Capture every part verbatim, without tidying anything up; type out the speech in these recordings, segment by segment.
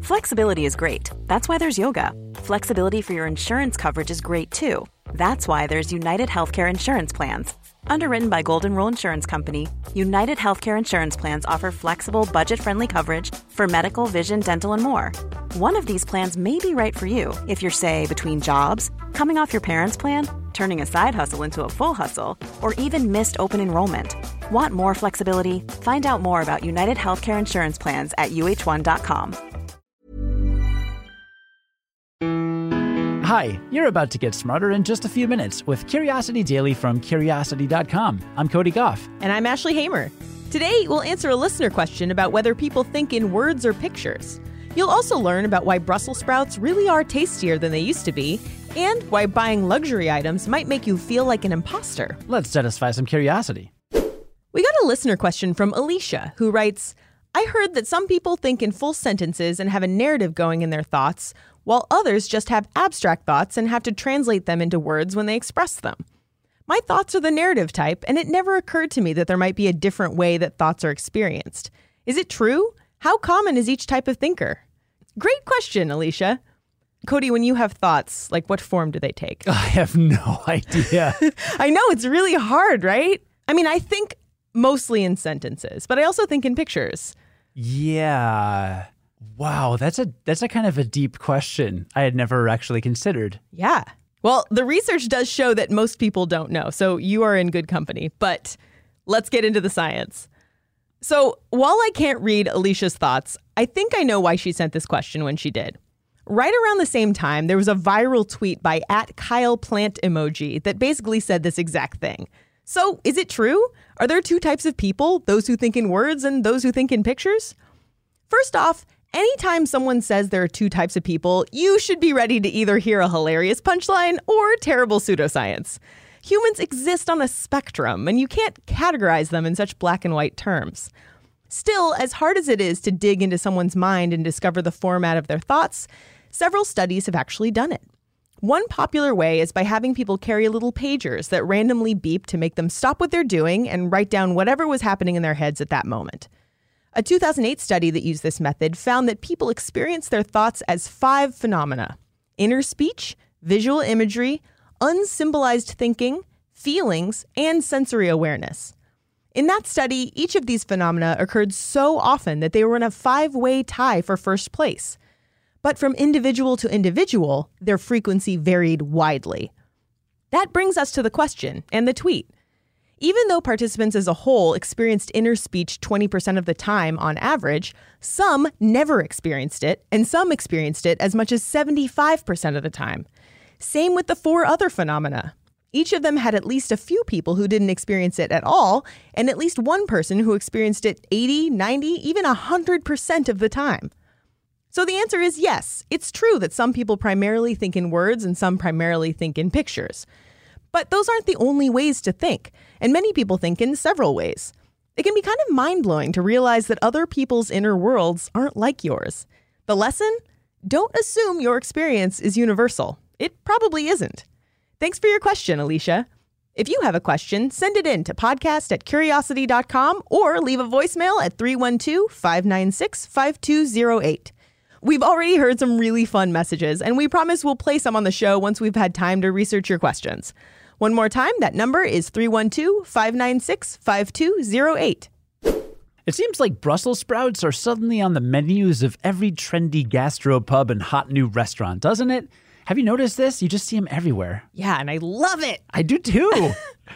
Flexibility is great. That's why there's yoga. Flexibility for your insurance coverage is great too. That's why there's United Healthcare Insurance Plans. Underwritten by Golden Rule Insurance Company, United Healthcare Insurance Plans offer flexible, budget-friendly coverage for medical, vision, dental, and more. One of these plans may be right for you if you're, say, between jobs, coming off your parents' plan, turning a side hustle into a full hustle, or even missed open enrollment. Want more flexibility? Find out more about United Healthcare Insurance Plans at U H one dot com. Hi, you're about to get smarter in just a few minutes with Curiosity Daily from Curiosity dot com. I'm Cody Goff. And I'm Ashley Hamer. Today, we'll answer a listener question about whether people think in words or pictures. You'll also learn about why Brussels sprouts really are tastier than they used to be, and why buying luxury items might make you feel like an imposter. Let's satisfy some curiosity. We got a listener question from Alicia, who writes, I heard that some people think in full sentences and have a narrative going in their thoughts, while others just have abstract thoughts and have to translate them into words when they express them. My thoughts are the narrative type, and it never occurred to me that there might be a different way that thoughts are experienced. Is it true? How common is each type of thinker? Great question, Alicia. Cody, when you have thoughts, like what form do they take? I have no idea. I know, it's really hard, right? I mean, I think mostly in sentences, but I also think in pictures. Yeah. Wow, that's a that's a kind of a deep question I had never actually considered. Yeah. Well, the research does show that most people don't know, so you are in good company. But let's get into the science. So while I can't read Alicia's thoughts, I think I know why she sent this question when she did. Right around the same time, there was a viral tweet by at Kyle Plant Emoji that basically said this exact thing. So is it true? Are there two types of people, those who think in words and those who think in pictures? First off, anytime someone says there are two types of people, you should be ready to either hear a hilarious punchline or terrible pseudoscience. Humans exist on a spectrum, and you can't categorize them in such black and white terms. Still, as hard as it is to dig into someone's mind and discover the format of their thoughts, several studies have actually done it. One popular way is by having people carry little pagers that randomly beep to make them stop what they're doing and write down whatever was happening in their heads at that moment. A two thousand eight study that used this method found that people experience their thoughts as five phenomena: inner speech, visual imagery, unsymbolized thinking, feelings, and sensory awareness. In that study, each of these phenomena occurred so often that they were in a five-way tie for first place. But from individual to individual, their frequency varied widely. That brings us to the question and the tweet. Even though participants as a whole experienced inner speech twenty percent of the time on average, some never experienced it, and some experienced it as much as seventy-five percent of the time. Same with the four other phenomena. Each of them had at least a few people who didn't experience it at all, and at least one person who experienced it eighty, ninety, even one hundred percent of the time. So the answer is yes, it's true that some people primarily think in words and some primarily think in pictures. But those aren't the only ways to think, and many people think in several ways. It can be kind of mind-blowing to realize that other people's inner worlds aren't like yours. The lesson? Don't assume your experience is universal. It probably isn't. Thanks for your question, Alicia. If you have a question, send it in to podcast at curiosity dot com or leave a voicemail at three one two, five nine six, five two zero eight. We've already heard some really fun messages, and we promise we'll play some on the show once we've had time to research your questions. One more time, that number is three one two, five nine six, five two zero eight. It seems like Brussels sprouts are suddenly on the menus of every trendy gastropub and hot new restaurant, doesn't it? Have you noticed this? You just see them everywhere. Yeah, and I love it. I do too.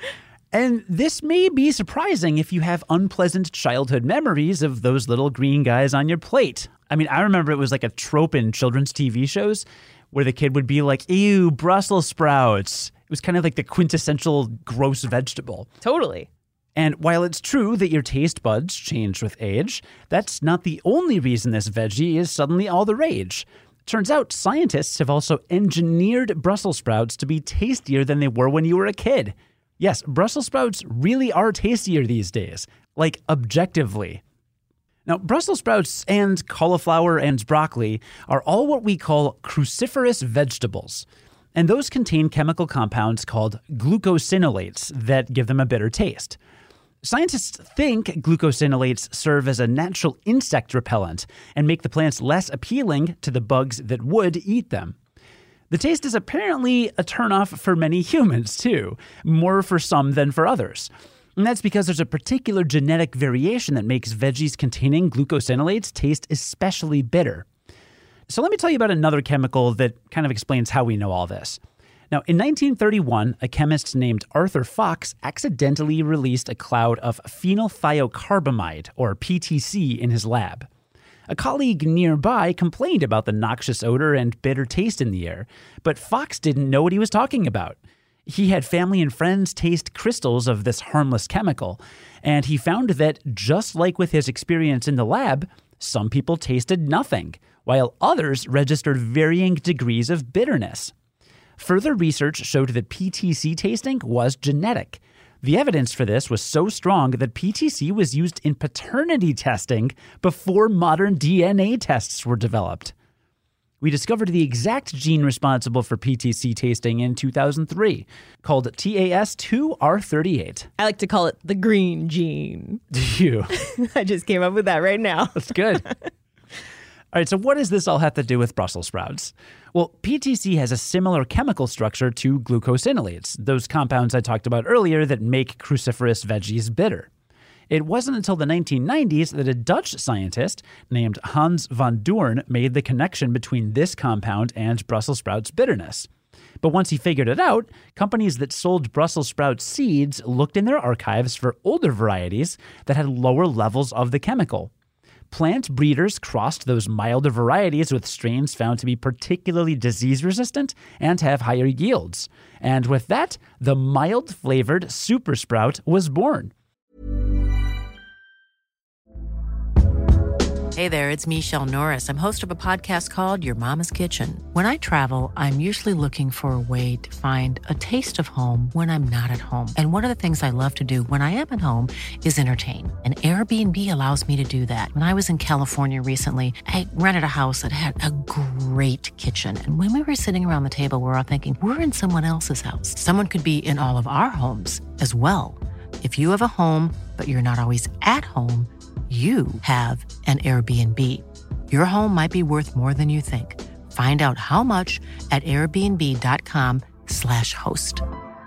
And this may be surprising if you have unpleasant childhood memories of those little green guys on your plate. I mean, I remember it was like a trope in children's T V shows where the kid would be like, ew, Brussels sprouts. It was kind of like the quintessential gross vegetable. Totally. And while it's true that your taste buds change with age, that's not the only reason this veggie is suddenly all the rage. Turns out scientists have also engineered Brussels sprouts to be tastier than they were when you were a kid. Yes, Brussels sprouts really are tastier these days, like objectively. Now, Brussels sprouts and cauliflower and broccoli are all what we call cruciferous vegetables. And those contain chemical compounds called glucosinolates that give them a bitter taste. Scientists think glucosinolates serve as a natural insect repellent and make the plants less appealing to the bugs that would eat them. The taste is apparently a turnoff for many humans, too, more for some than for others. And that's because there's a particular genetic variation that makes veggies containing glucosinolates taste especially bitter. So let me tell you about another chemical that kind of explains how we know all this. Now, in nineteen thirty-one, a chemist named Arthur Fox accidentally released a cloud of phenylthiocarbamide, or P T C, in his lab. A colleague nearby complained about the noxious odor and bitter taste in the air, but Fox didn't know what he was talking about. He had family and friends taste crystals of this harmless chemical, and he found that, just like with his experience in the lab, some people tasted nothing, while others registered varying degrees of bitterness. Further research showed that P T C tasting was genetic. The evidence for this was so strong that P T C was used in paternity testing before modern D N A tests were developed. We discovered the exact gene responsible for P T C tasting in two thousand three, called T A S two R thirty-eight. I like to call it the green gene. Do you? I just came up with that right now. That's good. All right, so what does this all have to do with Brussels sprouts? Well, P T C has a similar chemical structure to glucosinolates, those compounds I talked about earlier that make cruciferous veggies bitter. It wasn't until the nineteen nineties that a Dutch scientist named Hans van Doorn made the connection between this compound and Brussels sprouts bitterness. But once he figured it out, companies that sold Brussels sprout seeds looked in their archives for older varieties that had lower levels of the chemical. Plant breeders crossed those milder varieties with strains found to be particularly disease-resistant and have higher yields. And with that, the mild-flavored super sprout was born. Hey there, it's Michelle Norris. I'm host of a podcast called Your Mama's Kitchen. When I travel, I'm usually looking for a way to find a taste of home when I'm not at home. And one of the things I love to do when I am at home is entertain. And Airbnb allows me to do that. When I was in California recently, I rented a house that had a great kitchen. And when we were sitting around the table, we were all thinking, we're in someone else's house. Someone could be in all of our homes as well. If you have a home, but you're not always at home, you have an Airbnb. Your home might be worth more than you think. Find out how much at airbnb.com slash host.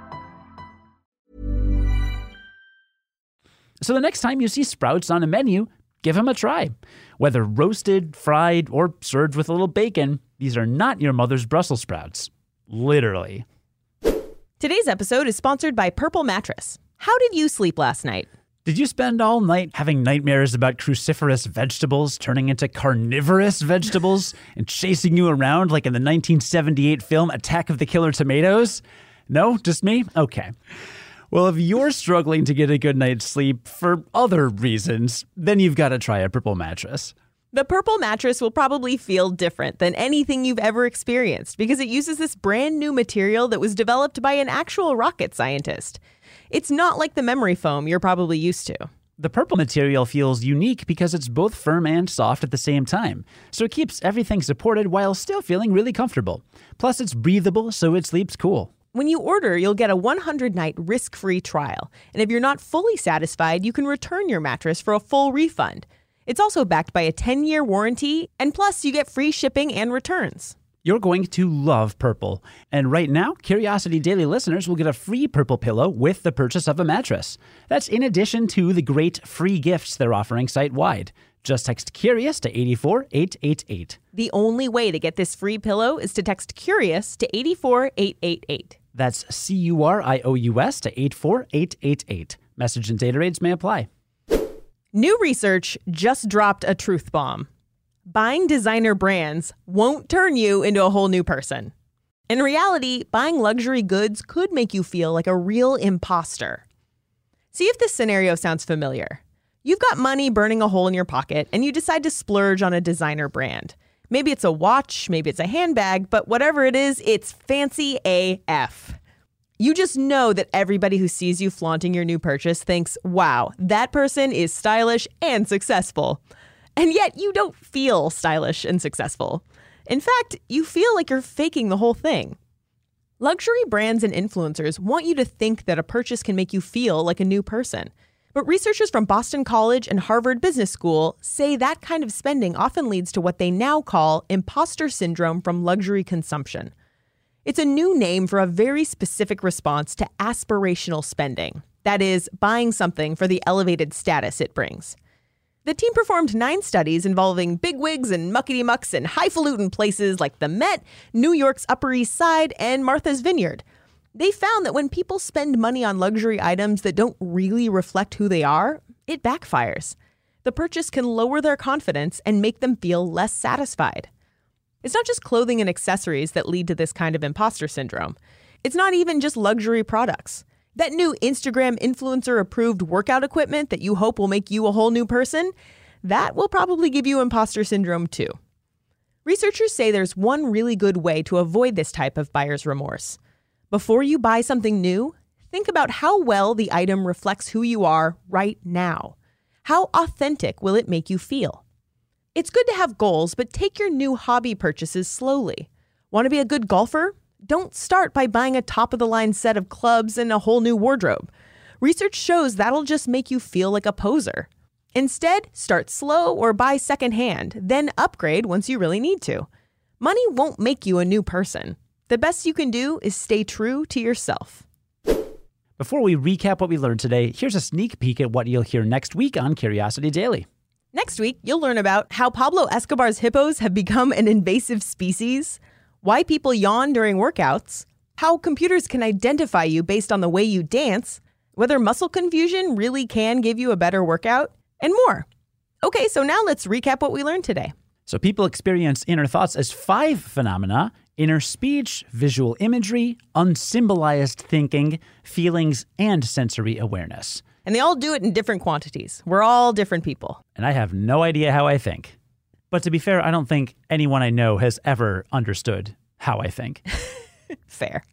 So the next time you see sprouts on a menu, give them a try. Whether roasted, fried, or served with a little bacon, these are not your mother's Brussels sprouts. Literally. Today's episode is sponsored by Purple Mattress. How did you sleep last night? Did you spend all night having nightmares about cruciferous vegetables turning into carnivorous vegetables and chasing you around like in the nineteen seventy-eight film Attack of the Killer Tomatoes? No? Just me? Okay. Well, if you're struggling to get a good night's sleep for other reasons, then you've got to try a Purple Mattress. The Purple Mattress will probably feel different than anything you've ever experienced because it uses this brand new material that was developed by an actual rocket scientist. It's not like the memory foam you're probably used to. The Purple material feels unique because it's both firm and soft at the same time, so it keeps everything supported while still feeling really comfortable. Plus, it's breathable, so it sleeps cool. When you order, you'll get a one hundred night risk-free trial. And if you're not fully satisfied, you can return your mattress for a full refund. It's also backed by a ten year warranty, and plus you get free shipping and returns. You're going to love Purple. And right now, Curiosity Daily listeners will get a free Purple pillow with the purchase of a mattress. That's in addition to the great free gifts they're offering site-wide. Just text CURIOUS to eight four eight eight eight. The only way to get this free pillow is to text CURIOUS to eight four eight eight eight. That's C U R I O U S to eight four eight eight eight. Message and data rates may apply. New research just dropped a truth bomb. Buying designer brands won't turn you into a whole new person. In reality, buying luxury goods could make you feel like a real imposter. See if this scenario sounds familiar. You've got money burning a hole in your pocket, and you decide to splurge on a designer brand. Maybe it's a watch, maybe it's a handbag, but whatever it is, it's fancy A F. You just know that everybody who sees you flaunting your new purchase thinks, wow, that person is stylish and successful. And yet you don't feel stylish and successful. In fact, you feel like you're faking the whole thing. Luxury brands and influencers want you to think that a purchase can make you feel like a new person. But researchers from Boston College and Harvard Business School say that kind of spending often leads to what they now call imposter syndrome from luxury consumption. It's a new name for a very specific response to aspirational spending. That is, buying something for the elevated status it brings. The team performed nine studies involving bigwigs and muckety-mucks in highfalutin places like the Met, New York's Upper East Side, and Martha's Vineyard. They found that when people spend money on luxury items that don't really reflect who they are, it backfires. The purchase can lower their confidence and make them feel less satisfied. It's not just clothing and accessories that lead to this kind of imposter syndrome. It's not even just luxury products. That new Instagram influencer-approved workout equipment that you hope will make you a whole new person, that will probably give you imposter syndrome too. Researchers say there's one really good way to avoid this type of buyer's remorse. Before you buy something new, think about how well the item reflects who you are right now. How authentic will it make you feel? It's good to have goals, but take your new hobby purchases slowly. Want to be a good golfer? Don't start by buying a top-of-the-line set of clubs and a whole new wardrobe. Research shows that'll just make you feel like a poser. Instead, start slow or buy secondhand, then upgrade once you really need to. Money won't make you a new person. The best you can do is stay true to yourself. Before we recap what we learned today, here's a sneak peek at what you'll hear next week on Curiosity Daily. Next week, you'll learn about how Pablo Escobar's hippos have become an invasive species, why people yawn during workouts, how computers can identify you based on the way you dance, whether muscle confusion really can give you a better workout, and more. Okay, so now let's recap what we learned today. So people experience inner thoughts as five phenomena: inner speech, visual imagery, unsymbolized thinking, feelings, and sensory awareness. And they all do it in different quantities. We're all different people. And I have no idea how I think. But to be fair, I don't think anyone I know has ever understood how I think. Fair.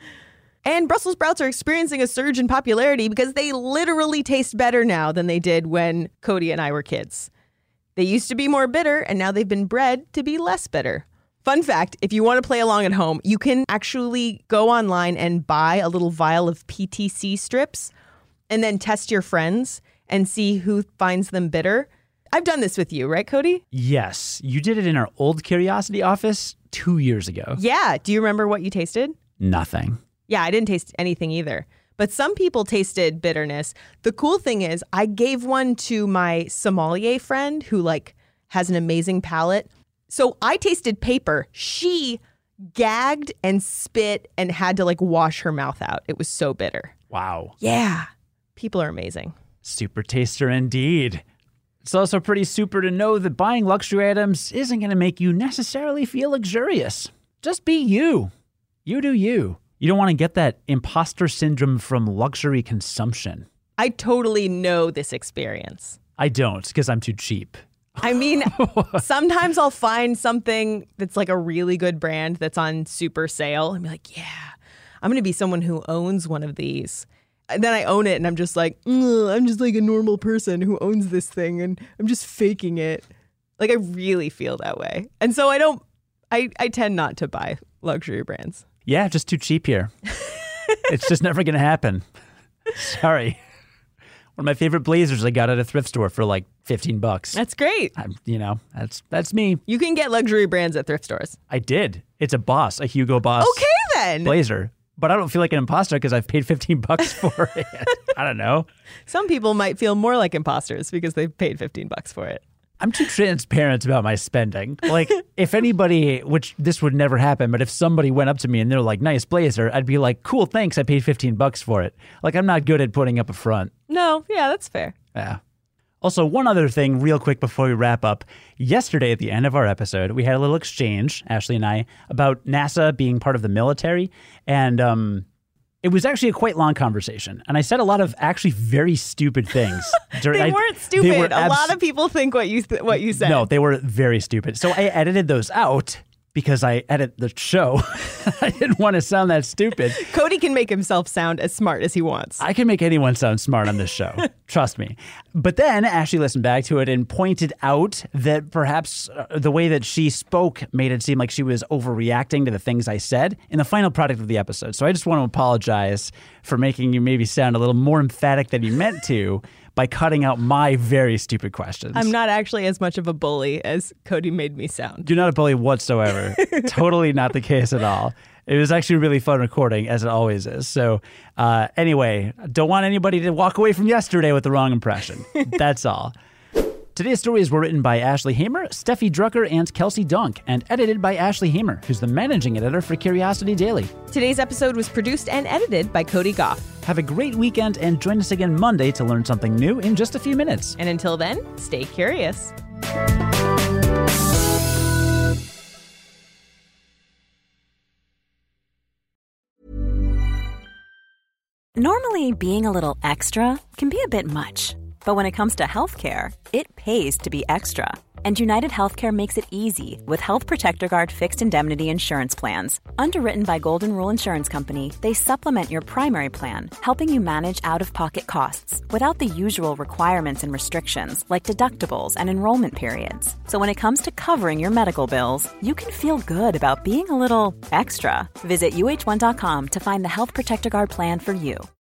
And Brussels sprouts are experiencing a surge in popularity because they literally taste better now than they did when Cody and I were kids. They used to be more bitter, and now they've been bred to be less bitter. Fun fact, if you want to play along at home, you can actually go online and buy a little vial of P T C strips and then test your friends and see who finds them bitter. I've done this with you, right, Cody? Yes. You did it in our old Curiosity office two years ago. Yeah. Do you remember what you tasted? Nothing. Yeah, I didn't taste anything either. But some people tasted bitterness. The cool thing is I gave one to my sommelier friend who like has an amazing palate. So I tasted paper. She gagged and spit and had to like wash her mouth out. It was so bitter. Wow. Yeah. People are amazing. Super taster indeed. It's also pretty super to know that buying luxury items isn't going to make you necessarily feel luxurious. Just be you. You do you. You don't want to get that imposter syndrome from luxury consumption. I totally know this experience. I don't, because I'm too cheap. I mean, sometimes I'll find something that's like a really good brand that's on super sale and be like, yeah, I'm going to be someone who owns one of these. And then I own it and I'm just like, I'm just like a normal person who owns this thing and I'm just faking it. Like I really feel that way. And so I don't, I, I tend not to buy luxury brands. Yeah, just too cheap here. It's just never going to happen. Sorry. One of my favorite blazers I got at a thrift store for like fifteen bucks. That's great. I'm, you know, that's that's me. You can get luxury brands at thrift stores. I did. It's a Boss, a Hugo Boss Okay then. blazer. But I don't feel like an imposter because I've paid fifteen bucks for it. I don't know. Some people might feel more like imposters because they've paid fifteen bucks for it. I'm too transparent about my spending. Like, if anybody, which this would never happen, but if somebody went up to me and they're like, nice blazer, I'd be like, cool, thanks, I paid fifteen bucks for it. Like, I'm not good at putting up a front. No, yeah, that's fair. Yeah. Also, one other thing real quick before we wrap up. Yesterday at the end of our episode, we had a little exchange, Ashley and I, about NASA being part of the military. And um, it was actually a quite long conversation. And I said a lot of actually very stupid things. They I, weren't stupid. They were a abs- lot of people think what you th- what you said. No, they were very stupid. So I edited those out because I edit the show. I didn't want to sound that stupid. Cody can make himself sound as smart as he wants. I can make anyone sound smart on this show. Trust me. But then Ashley listened back to it and pointed out that perhaps uh, the way that she spoke made it seem like she was overreacting to the things I said in the final product of the episode. So I just want to apologize for making you maybe sound a little more emphatic than you meant to. by cutting out my very stupid questions. I'm not actually as much of a bully as Cody made me sound. You're not a bully whatsoever. Totally not the case at all. It was actually really fun recording, as it always is. So uh, anyway, don't want anybody to walk away from yesterday with the wrong impression. That's all. Today's stories were written by Ashley Hamer, Steffi Drucker, and Kelsey Dunk, and edited by Ashley Hamer, who's the managing editor for Curiosity Daily. Today's episode was produced and edited by Cody Goff. Have a great weekend and join us again Monday to learn something new in just a few minutes. And until then, stay curious. Normally, being a little extra can be a bit much. But when it comes to healthcare, it pays to be extra. And United Healthcare makes it easy with Health Protector Guard fixed indemnity insurance plans. Underwritten by Golden Rule Insurance Company, they supplement your primary plan, helping you manage out-of-pocket costs without the usual requirements and restrictions like deductibles and enrollment periods. So when it comes to covering your medical bills, you can feel good about being a little extra. Visit U H one dot com to find the Health Protector Guard plan for you.